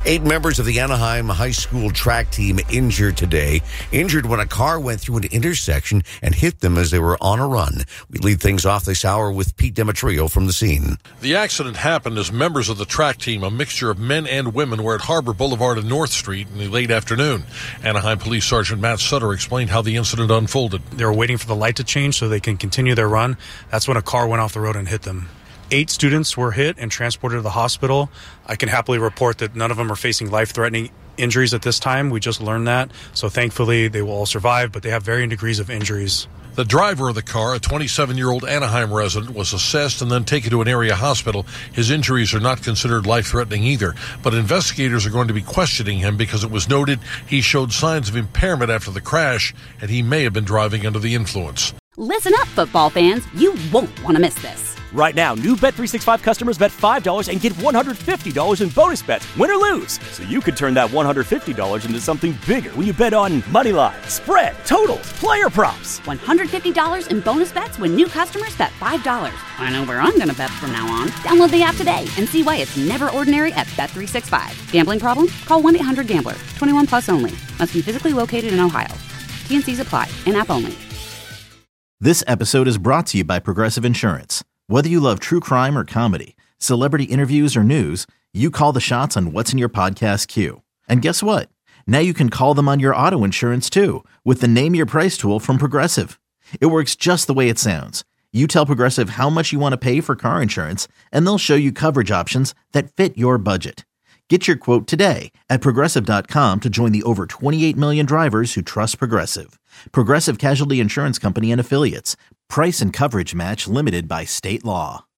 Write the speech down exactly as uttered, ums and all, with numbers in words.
Eight members of the Anaheim High School track team injured today. Injured when a car went through an intersection and hit them as they were on a run. We lead things off this hour with Pete Demetrio from the scene. The accident happened as members of the track team, a mixture of men and women, were at Harbor Boulevard and North Street in the late afternoon. Anaheim Police Sergeant Matt Sutter explained how the incident unfolded. They were waiting for the light to change so they can continue their run. That's when a car went off the road and hit them. Eight students were hit and transported to the hospital. I can happily report that none of them are facing life-threatening injuries at this time. We just learned that. So thankfully, they will all survive, but they have varying degrees of injuries. The driver of the car, a twenty-seven-year-old Anaheim resident, was assessed and then taken to an area hospital. His injuries are not considered life-threatening either, but investigators are going to be questioning him because it was noted he showed signs of impairment after the crash and he may have been driving under the influence. Listen up, football fans. You won't want to miss this. Right now, new Bet three sixty-five customers bet five dollars and get one hundred fifty dollars in bonus bets, win or lose. So you could turn that one hundred fifty dollars into something bigger when you bet on money line, spread, totals, player props. one hundred fifty dollars in bonus bets when new customers bet five dollars. I know where I'm going to bet from now on. Download the app today and see why it's never ordinary at Bet three sixty-five. Gambling problem? Call one eight hundred gambler. twenty-one plus only. Must be physically located in Ohio. T N Cs apply. In-app only. This episode is brought to you by Progressive Insurance. Whether you love true crime or comedy, celebrity interviews or news, you call the shots on what's in your podcast queue. And guess what? Now you can call them on your auto insurance too with the Name Your Price tool from Progressive. It works just the way it sounds. You tell Progressive how much you want to pay for car insurance, and they'll show you coverage options that fit your budget. Get your quote today at Progressive dot com to join the over twenty-eight million drivers who trust Progressive. Progressive Casualty Insurance Company and Affiliates. Price and coverage match limited by state law.